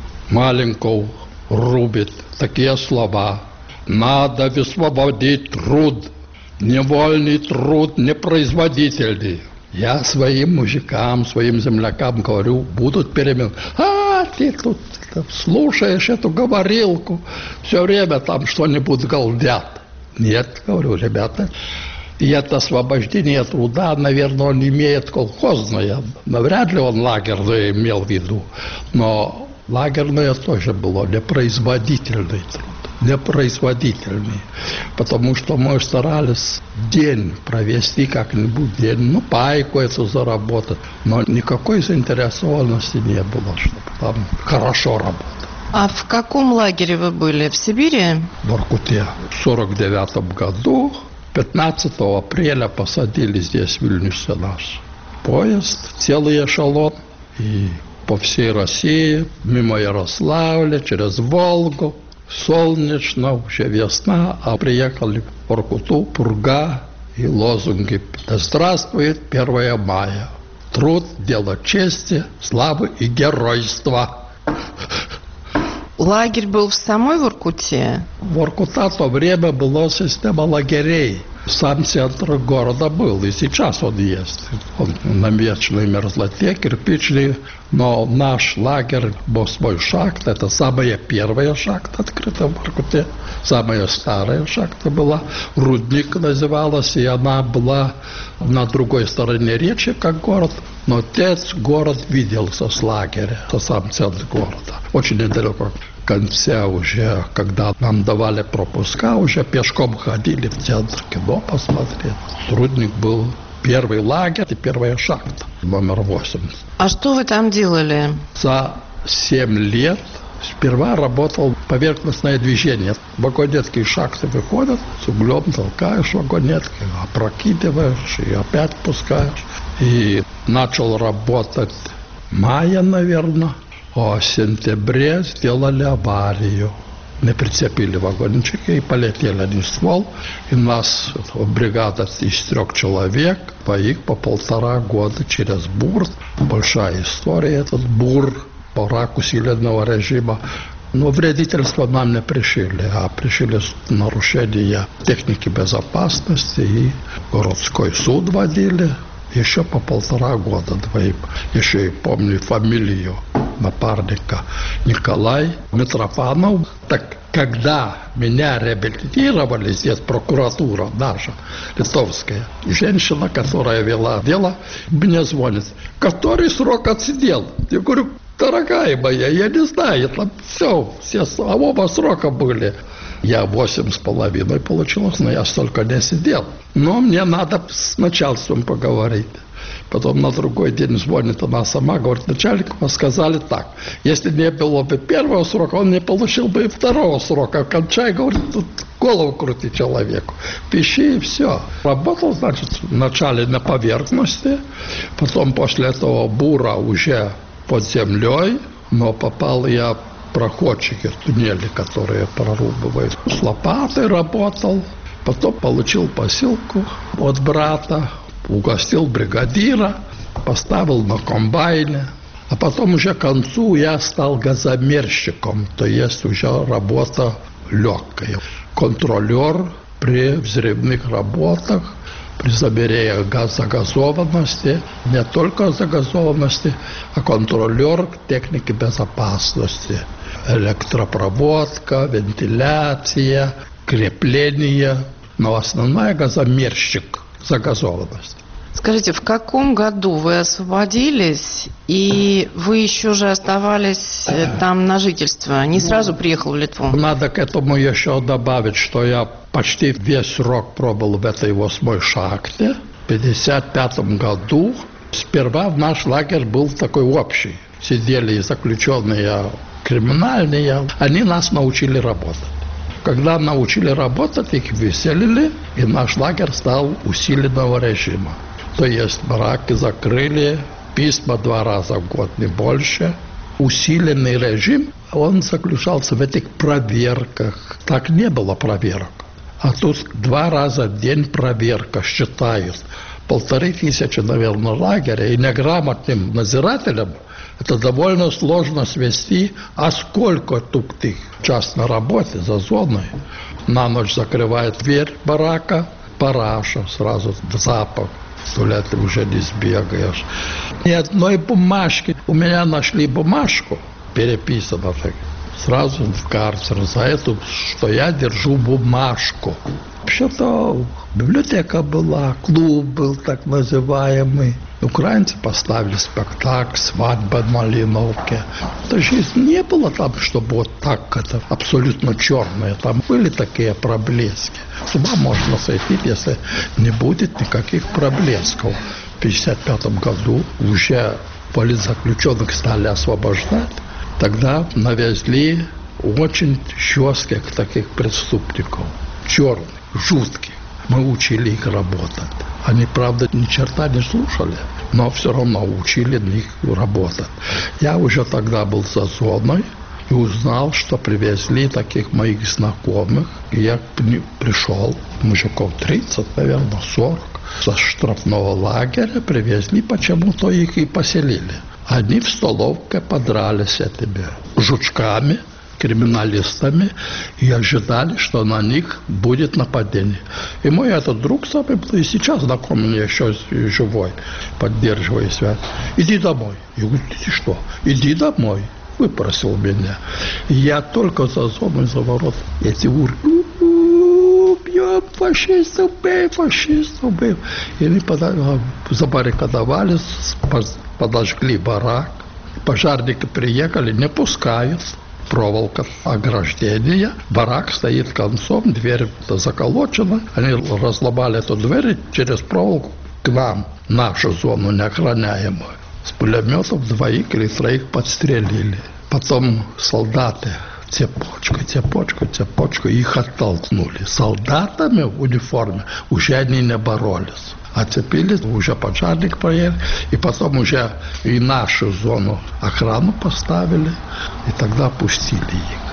Маленков рубит такие слова: надо высвободить труд, невольный труд, непроизводительный. Я своим мужикам, своим землякам говорю: будут перемены. А ты тут слушаешь эту говорилку, все время там что-нибудь галдят. Нет, говорю, ребята, и это освобождение труда, наверное, он имеет колхозное. Навряд ли он лагерное имел в виду, но лагерное тоже было непроизводительный труд. Непроизводительный, потому что мы старались день провести как-нибудь день, ну, пайку эту заработать, но никакой заинтересованности не было, чтобы там хорошо работать. А в каком лагере вы были? В Сибири? В Воркуте. В сорок девятом году, пятнадцатого апреля, посадили здесь, в Вильнюсе, наш поезд, целый эшелон, и по всей России, мимо Ярославля, через Волгу. Солнечно, уже весна, а приехали в Воркуту, пурга и лозунги: да здравствует первое мая. Труд, дело чести, славы и геройства. Лагерь был в самой Воркуте? Воркута в то время была система лагерей. Сам центр города был, и сейчас он есть. Он на вечной мерзлоте, кирпичный, но наш лагерь, восьмой шахт, это самая первая шахта, открыта в Воркуте. Самая старая шахта была, Рудник называлась, и она была на другой стороне речи, как город. Но отец город виделся с лагеря, это сам центр города. Очень недалеко. В конце уже, когда нам давали пропуска, уже пешком ходили в центр кино посмотреть. Рудник был первый лагерь и первая шахта, номер восемь. А что вы там делали? За семь лет сперва работал поверхностное движение. Вагонетки шахты выходят, с углем толкаешь вагонетки, опрокидываешь и опять пускаешь. И начал работать в мае, наверное. А в сентябре сделали аварию. не прицепили вагончики и полетели они в ствол. И нас бригада из трех человек, поих по полтора года через Бур. Большая история этот Бур, барак усиленного режима. Но вредительство нам не пришили, а пришили нарушения техники безопасности, и городской суд водили еще по полтора года двоим. Еще и помню фамилию напарника Николай Митрофанов. Так когда меня реабилитировали здесь, прокуратура наша, литовская, женщина, которая вела дело, мне звонит: который срок отсидел? Я говорю: дорогая моя, я не знаю, там все, все оба срока были. Я восемь с половиной получилось, но я столько не сидел. Но мне надо с начальством поговорить. Потом на другой день звонит она сама, говорит: начальник, мы сказали так: если не было бы первого срока, он не получил бы и второго срока. Кончай, говорит, тут голову крути человеку. Пиши и все. Работал, значит, вначале на поверхности, потом после этого бура уже под землей, но попал я в проходчики, в туннели, которые прорубывают. С лопатой работал, потом получил посылку от брата, угостил бригадира, поставил на комбайне. А потом уже к концу я стал газомерщиком, то есть уже работа легкая. Контролер при взрывных работах, при замерении загазованности, не только загазованности, а контролер техники безопасности. Электропроводка, вентиляция, крепление, но основная газомерщик загазованность. Скажите, в каком году вы освободились, и вы еще же оставались там на жительство? Не сразу приехал в Литву? Надо к этому еще добавить, что я почти весь срок пробыл в этой восьмой шахте. В пятьдесят пятом году сперва в наш лагерь был такой общий. Сидели заключенные криминальные. Они нас научили работать. Когда научили работать, их выселили, и наш лагерь стал усиленного режима. То есть бараки закрыли, письма два раза в год, не больше. Усиленный режим, он заключался в этих проверках. Так не было проверок. А тут два раза в день проверка считают. Полторы тысячи, наверное, лагеря, и неграмотным надзирателям это довольно сложно свести, а сколько тут их час на работе за зоной. На ночь закрывает дверь барака, параша, сразу запах. В туалете уже не сбегаешь. Ни одной бумажки. У меня нашли бумажку, переписано так. Сразу в карцер за это, что я держу бумажку. Вообще-то библиотека была, клуб был так называемый. Украинцы поставили спектакль «Свадьба в Малиновке». То жизнь не было там, чтобы вот так это абсолютно черное. Там были такие проблески. С ума можно сойти, если не будет никаких проблесков. В пятьдесят пятом году уже политзаключенных стали освобождать. Тогда навезли очень жестких таких преступников. Черных, жутких. Мы учили их работать. Они, правда, ни черта не слушали, но все равно учили их работать. Я уже тогда был за зоной и узнал, что привезли таких моих знакомых. И я пришел, мужиков тридцать, наверное, сорок, со штрафного лагеря привезли, почему-то их и поселили. Они в столовке подрались с этими жучками, криминалистами, и ожидали, что на них будет нападение. И мой этот друг самый, и сейчас знакомый, еще живой, поддерживая связь. Иди домой. Я говорю: ты что? Иди домой. Выпросил меня. И я только за зоной, за ворот, эти урки: бьем фашистов, бей фашистов, бей. И они забаррикадовались, подожгли барак. Пожарники приехали, не пускают. Проволока ограждения. Барак стоит концом, дверь заколочена. Они разломали эту дверь через проволоку к нам, нашу зону неохраняемую. С пулеметов двоих или троих подстрелили. Потом солдаты цепочка, цепочка, цепочка, их оттолкнули. Солдатами в униформе уже они не боролись. Оцепились, уже пожарник проехал, и потом уже и нашу зону охрану поставили, и тогда пустили их.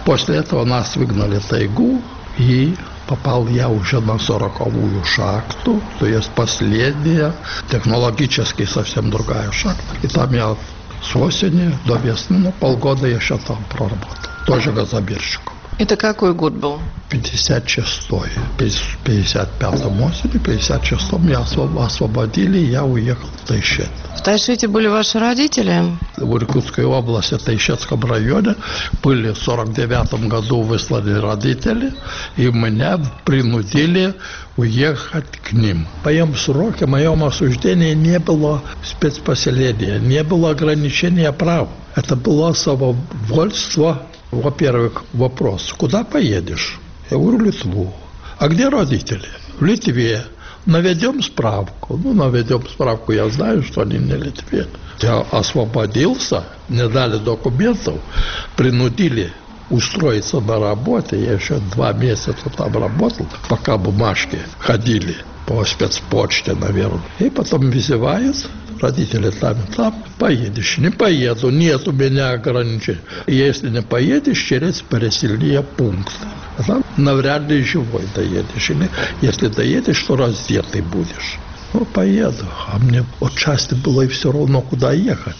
После этого нас выгнали в тайгу, и попал я уже на сороковую шахту, то есть последняя, технологически совсем другая шахта. И там я с осени до весны, ну, полгода еще там проработал, тоже газобирщиком. Это какой год был? пятьдесят шестой. В пятьдесят пятом осени, в пятьдесят шестом меня освободили, и я уехал в Тайшет. В Тайшете были ваши родители? В Иркутской области, в Тайшетском районе, были в сорок девятом году высланы родители, и меня принудили уехать к ним. В моем сроке, в моем осуждении не было спецпоселения, не было ограничения прав. Это было самовольство. Во-первых, вопрос, куда поедешь? Я говорю, в Литву. А где родители? В Литве. Наведем справку. Ну, наведем справку, я знаю, что они не в Литве. Я освободился, не дали документов, принудили устроиться на работу. Я еще два месяца там работал, пока бумажки ходили по спецпочте, наверное. И потом вызывают, родители там и там, поедешь. Не поеду, нет у меня ограничений. Если не поедешь, через переселение пункт. А там навряд ли живой доедешь. Или если доедешь, то раздетый будешь. Ну, поеду. А мне отчасти было и все равно, куда ехать.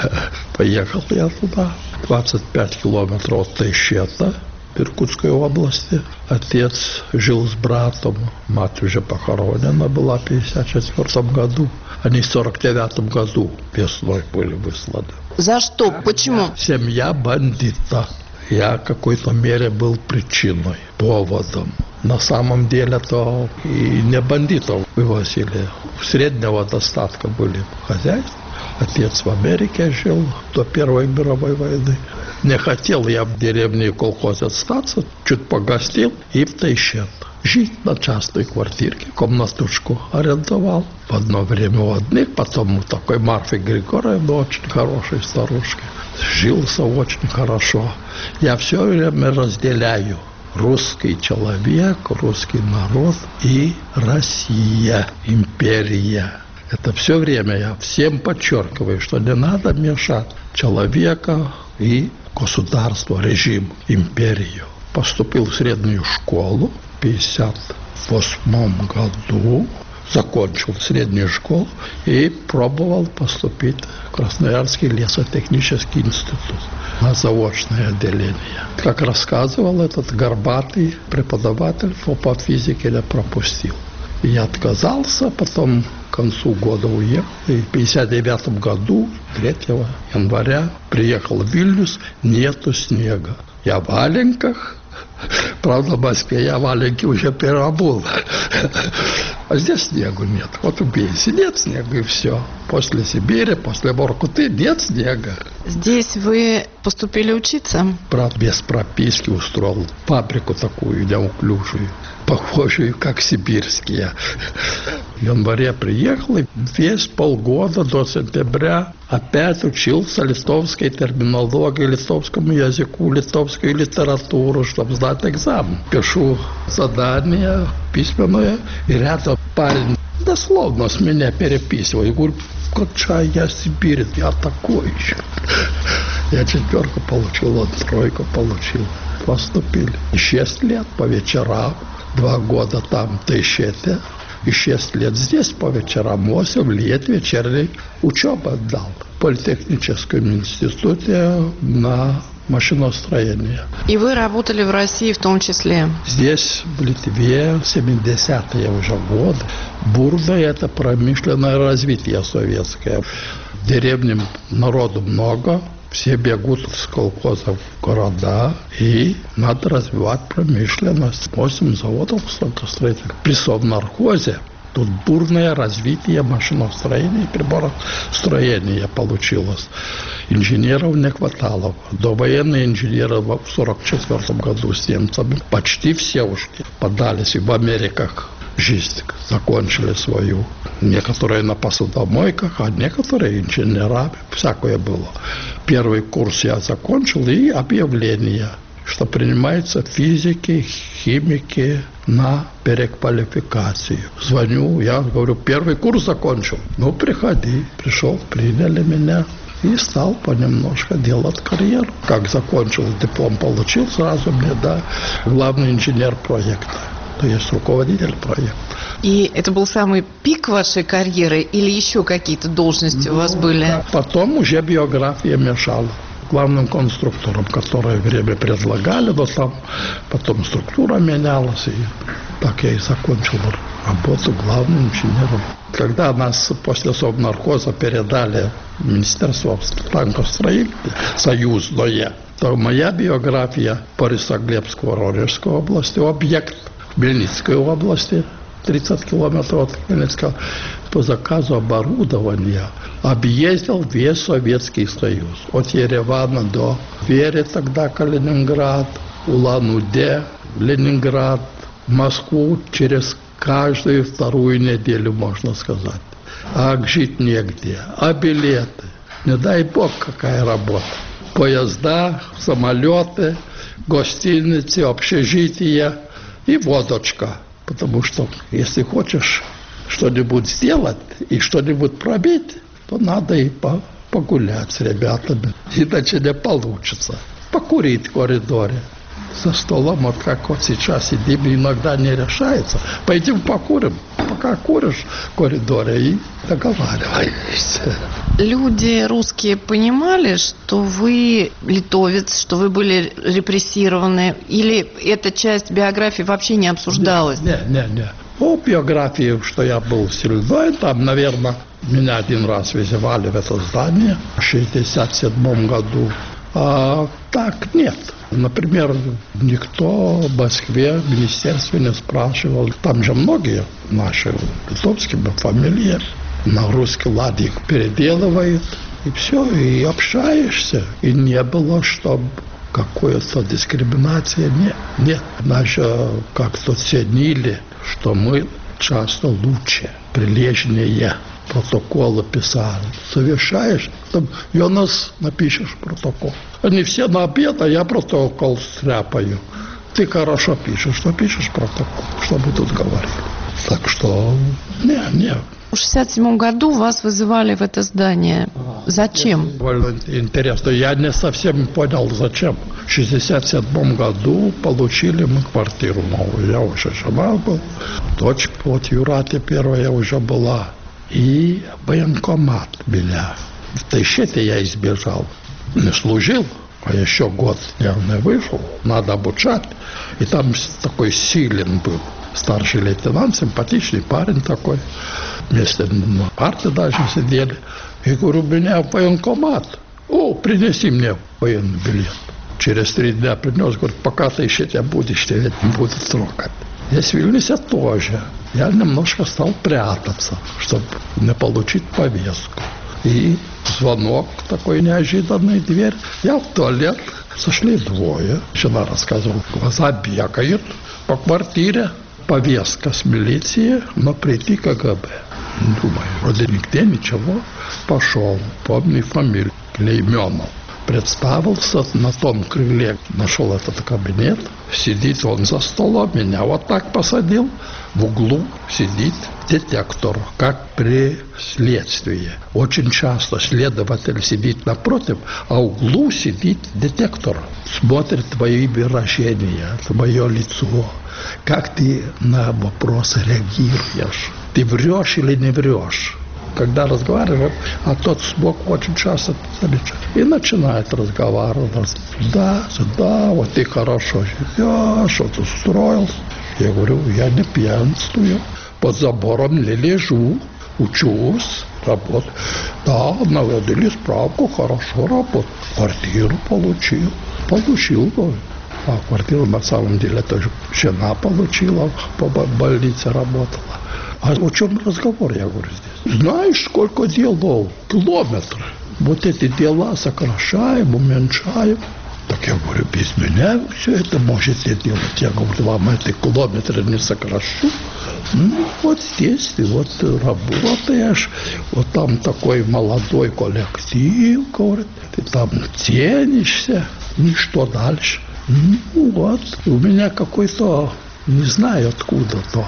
Поехал я туда. двадцать пять километров от Тайшета, в Иркутской области. Отец жил с братом. Мать уже похоронена была в пятьдесят четвёртом году. Они в сорок девятом году весной были высланы. За что? Почему? Семья бандита. Я в какой-то мере был причиной, поводом. На самом деле-то и не бандитов вывозили. Среднего достатка были хозяйства. Отец в Америке жил до Первой мировой войны. Не хотел я в деревне и колхозе остаться, чуть погостил и в Тайшет. Жить на частной квартирке, комнатушку арендовал. В одно время у одних, потом у такой Марфы Григорьевны, очень хорошей старушки. Жился очень хорошо. Я все время разделяю русский человек, русский народ и Россия, империя. Это все время я всем подчеркиваю, что не надо мешать человека и государство, режим, империю. Поступил в среднюю школу в пятьдесят восьмом году, закончил среднюю школу и пробовал поступить в Красноярский лесотехнический институт на заочное отделение. Как рассказывал этот горбатый преподаватель, по физике я пропустил. Я отказался, потом к концу года уехал. И в пятьдесят девятом году, третьего января, приехал в Вильнюс, нету снега. Я в валенках. Правда, в Москве я валенки уже переобул. А здесь снегу нет. Вот убейся, нет снега и все. После Сибири, после Воркуты нет снега. Здесь вы поступили учиться? Брат без прописки устроил фабрику такую неуклюжую, похожую, как сибирские. В январе приехал и весь полгода до сентября опять учился литовской терминологии, литовскому языку, литовскую литературу, чтобы сдать экзамен. Пишу задание письменное, и рядом парень дословно с меня переписывает. Я говорю, какая я Сибирь, я такой еще. Я четверку получил, он тройку получил. Поступили. Шесть лет по вечерам, два года там в Тайшете, и шесть лет здесь по вечерам, восемь лет вечерней учебы отдал. В политехническом институте на машиностроение. И вы работали в России в том числе? Здесь, в Литве, семидесятые уже годы. Бурное – это промышленное развитие советское. В деревне народу много, все бегут с колхозов в города, и надо развивать промышленность. Восемь заводов станкостроительных. При совнархозе тут бурное развитие машиностроения и приборостроения получилось. Инженеров не хватало. Довоенные инженеры в сорок четвёртом году с немцами почти все ушли. Подались и в Америках жизнь закончили свою. Некоторые на посудомойках, а некоторые инженерами. Всякое было. Первый курс я закончил, и объявление, что принимаются физики, химики на переквалификацию. Звоню, я говорю, первый курс закончил. Ну, приходи. Пришел, приняли меня. И стал понемножку делать карьеру. Как закончил, диплом получил, сразу мне, да, главный инженер проекта, то есть руководитель проекта. И это был самый пик вашей карьеры или еще какие-то должности ну, у вас были? Да. Потом уже биография мешала. Главным конструктором, которое время предлагали, но там потом структура менялась, и так я и закончил работу главным инженером. Когда нас после совнархоза передали в Министерство станкостроения союзное, то моя биография Борисоглебской, Воронежской области, объект в Мельницкой области, тридцать километров от Хмельницкого, по заказу оборудования объездил весь Советский Союз. От Еревана до Твери, тогда Калининград, Улан-Удэ, Ленинград, Москву через каждую вторую неделю, можно сказать. А жить негде, а билеты. Не дай бог, какая работа. Поезда, самолеты, гостиницы, общежития и водочка. Потому что, если хочешь что-нибудь сделать и что-нибудь пробить, то надо и погулять с ребятами. Иначе не получится. Покурить в коридоре. За столом, вот как вот сейчас сидим, иногда не решается. Пойдем покурим. Пока куришь в коридоре и договариваешься. Люди русские понимали, что вы литовец, что вы были репрессированы? Или эта часть биографии вообще не обсуждалась? Не, не, не. По биографии, что я был сельдой, там, наверное, меня один раз вызывали в это здание в шестьдесят седьмом году. А так нет. Например, никто в Москве, в министерстве не спрашивал. Там же многие наши литовские фамилии на русский лад их переделывают. И все, и общаешься. И не было, чтобы какой-то дискриминации. Нет, нет. Наши как-то ценили, что мы часто лучше, прилежнее. Протоколы писали. Совершаешь, там, Йонас, напишешь протокол. Они все на обед, а я протокол стряпаю. Ты хорошо пишешь, что пишешь протокол, что мы тут говорили. Так что, не, не. В шестьдесят седьмом году вас вызывали в это здание. Зачем? Довольно интересно. Я не совсем понял, зачем. В шестьдесят седьмом году получили мы квартиру новую. Я уже женат был. Дочь вот Юрате первая уже была. И военкомат меня. В Тайшете я избежал. Не служил, а еще год я не вышел. Надо обучать. И там такой Силин был. Старший лейтенант, симпатичный парень такой. Вместе на парте даже сидели. И говорю, меня в военкомат. О, принеси мне военный билет. Через три дня принес, говорит, пока ты еще тебя будешь, тебя не будут трогать. Я с Вильнюса тоже. Я немножко стал прятаться, чтобы не получить повестку. И звонок такой неожиданный, дверь. Я в туалет. Сошли двое. Жена рассказывала, глаза бегают по квартире. Повестка с милиции, но прийти КГБ. Думаю, вроде нигде ничего. Пошел, помню фамилию, Клейменов. Представился на том крыле, нашел этот кабинет. Сидит он за столом, меня вот так посадил. В углу сидит детектор, как при следствии. Очень часто следователь сидит напротив, а в углу сидит детектор. Смотрит твои выражения, твое лицо. Как ты на вопросы реагируешь? Ты врешь или не врешь? Когда разговариваем, а тот смог очень часто замечать. И начинает разговаривать. Да, да, вот ты хорошо живешь, вот устроился. Я говорю, я не пьянствую. Под забором не лежу, учусь, работаю. Да, наводили справку, хорошо работаю. Квартиру получил. Получил, говорю. А квартиру на самом деле тоже жена получила, по больнице работала. А о чем разговор, я говорю, здесь? Знаешь, сколько делов? Километры. Вот эти дела сокращаем, уменьшаем. Так я говорю, без меня все это можете делать. Я говорю, вам эти километры не сокращу. Ну, вот здесь ты вот работаешь, вот там такой молодой коллектив, говорит, ты там ценишься, и что дальше? Ну вот, у меня какой-то, не знаю откуда-то,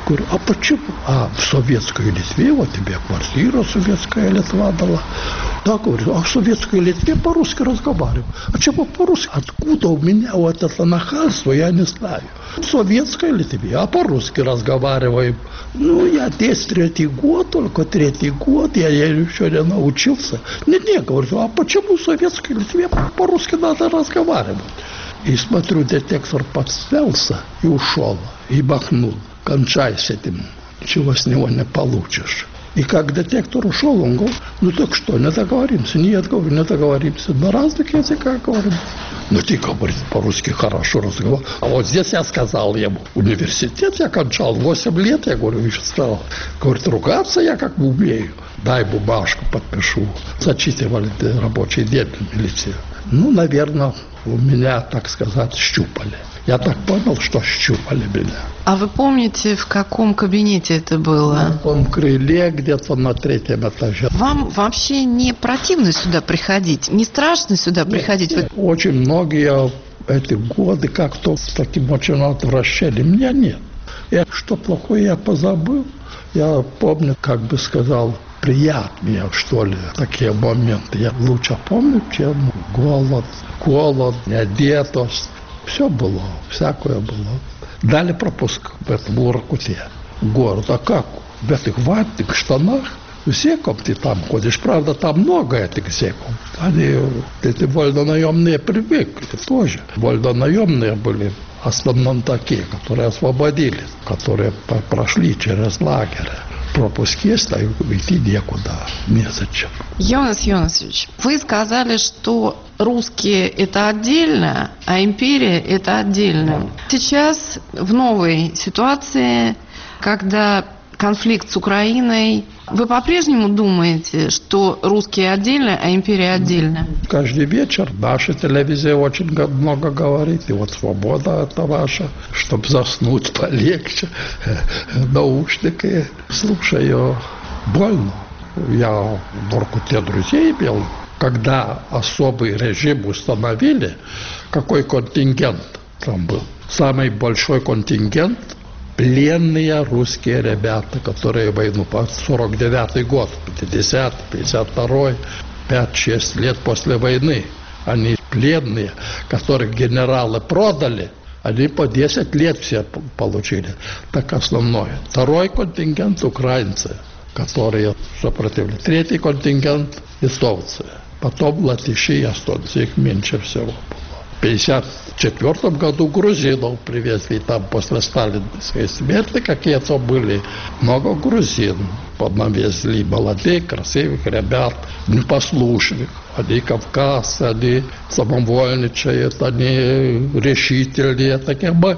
Говорю, а почему? А в советской Литве, вот тебе квартира советская Литва дала. Да, говорю, а в советской Литве по-русски разговариваю. А чего по-русски? Откуда у меня вот это нахальство, я не знаю. В советской Литве, а по-русски разговариваем. Ну, я здесь третий год, только третий год, я, я еще не научился. Не, не, говорю, а почему в советской Литве по-русски надо разговаривать? И смотрю, детектор подснялся и ушел, и махнул. Кончай с этим, ничего с него не получишь. И как детектор ушел, он говорит, ну так что, не договоримся? Нет, говорю, не договоримся. На разных языках говорим. Ну ты, говорит, по-русски хорошо разговаривал. А вот здесь я сказал ему, университет я кончал, восемь лет, я говорю, еще сказал. Говорит, ругаться я как умею. Дай бумажку, подпишу. Зачитывали рабочий день в милиции. Ну, наверное, у меня, так сказать, щупали. Я так понял, что щупали меня. А вы помните, в каком кабинете это было? На том крыле, где-то на третьем этаже. Вам вообще не противно сюда приходить? Не страшно сюда нет, приходить? Нет. Очень многие эти годы как-то с таким очень отвращением. Меня нет. Я, что плохое я позабыл. Я помню, как бы сказал, приятнее, что ли, такие моменты. Я лучше помню, чем голод, голод, неодетость. Все было, всякое было. Дали пропуск в этом Воркуте, в город. А как? В этих ватных штанах зеком ты там ходишь. Правда, там много этих зеков. Они, эти вольнонаемные привыкли тоже. Вольнонаемные были в основном такие, которые освободились, которые прошли через лагерь. Пропуск есть, а идти некуда, незачем. Йонас Йонасович, вы сказали, что русские это отдельно, а империя это отдельно. Сейчас в новой ситуации, когда конфликт с Украиной, вы по-прежнему думаете, что русские отдельно, а империя отдельно? Каждый вечер наша телевизия очень много говорит, и вот «Свобода» это ваша, чтобы заснуть полегче, наушники слушаю. Больно. Я в Воркуте друзей имел. Когда особый режим установили, какой контингент там был? Самый большой контингент пленные русские ребята, которые войну по сорок девятый год, пятидесятый, пятьдесят второй, пять-шесть лет после войны. Они пленные, которых генералы продали, они по десять лет все получили. Так основное. Второй контингент украинцы, которые сопротивлялись. Третий контингент литовцы. Потом латыши и эстонцы, их меньше всего было. В пятьдесят четвёртом году грузинов привезли, там после сталинской смерти какие-то были много грузин. Поднавезли молодых, красивых ребят, непослушных. Они кавказцы, они самовольничают, они решительные. Такие мы,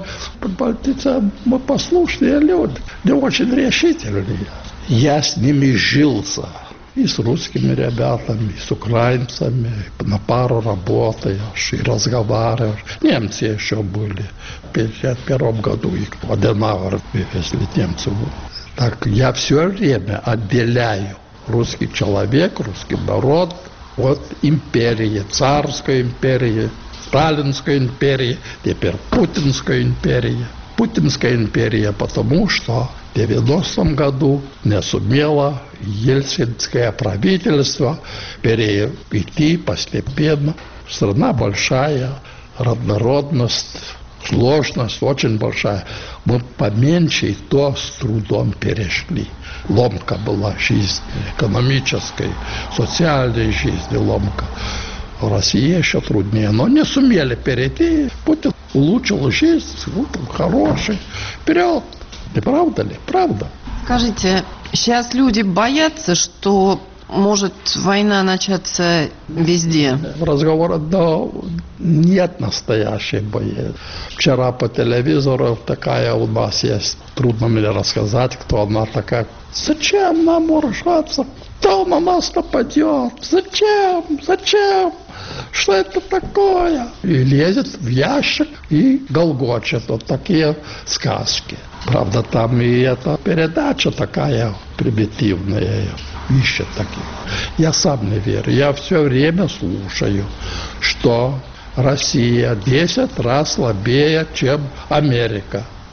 мы послушные люди, не очень решительные. Я с ними жился. И с русскими ребятами, и с украинцами, на пару работаешь, и разговариваешь. Немцы еще были. В пятьдесят первом году их в Аденауэр вывезли немцы. Так я все время отделяю русский человек, русский народ от империи, царской империи, сталинской империи, теперь путинской империи. Путинская империя, потому что в девяностом году не сумело ельцинское правительство перейти постепенно. Страна большая, роднородность, сложность очень большая. Мы поменьше и то с трудом перешли. Ломка была жизни, экономической, социальной жизни ломка. В России еще труднее, но не сумели перейти. Путин улучшил жизнь, Путин хороший. Вперед! Не правда ли? Правда. Скажите, сейчас люди боятся, что может война начаться везде? Разговора, да, нет настоящей боязни. Вчера по телевизору такая у нас есть, трудно мне рассказать, кто она такая. Зачем нам вооружаться? Кто на нас нападет? Зачем? Зачем? Что это такое? И лезет в ящик и голгочет. Вот такие сказки. Правда, там и эта передача такая примитивная. Ищет таких. Я сам не верю. Я все время слушаю, что Россия десять раз слабее, чем Америка.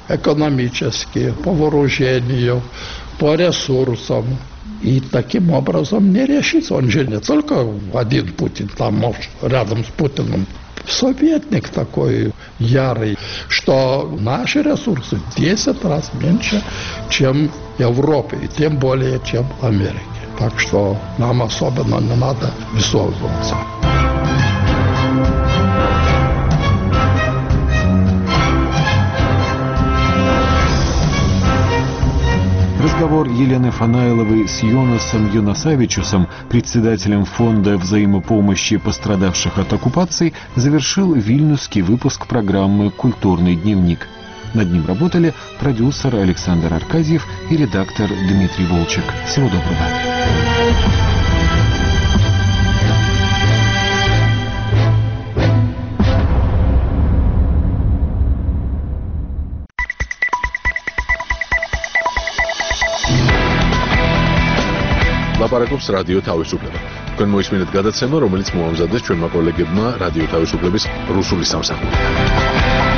экономически, по вооружению, по ресурсам. И таким образом не решится. Он же не только один Путин, там может, рядом с Путиным советник такой ярый, что наши ресурсы в десять раз меньше, чем в Европе, и тем более, чем в Америке. Так что нам особенно не надо высовываться. Разговор Елены Фанайловой с Йонасом Йонасавичусом, председателем фонда взаимопомощи пострадавших от оккупации, завершил вильнюсский выпуск программы «Культурный дневник». Над ним работали продюсер Александр Аркадьев и редактор Дмитрий Волчек. Всего доброго. ლაპარაკობს რადიო თავისუფლება. თქვენ მოისმინეთ გადაცემა, რომელიც მოამზადეს ჩვენმა კოლეგებმა რადიო თავისუფლების რუსული სამსახური.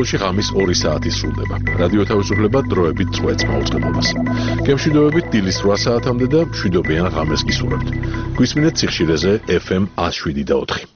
საქართველოში ღამის ორი საათი სრულდება. რადიო თავისუფლება დროებით წვეთს მაუწყებლობას. გემშვიდობებით დილის რვა საათამდე და მშვიდობიან ღამეს გისურვებთ. გვისმინეთ სიხშირეზე ეფ ემ ათს შვიდი და ოთხი.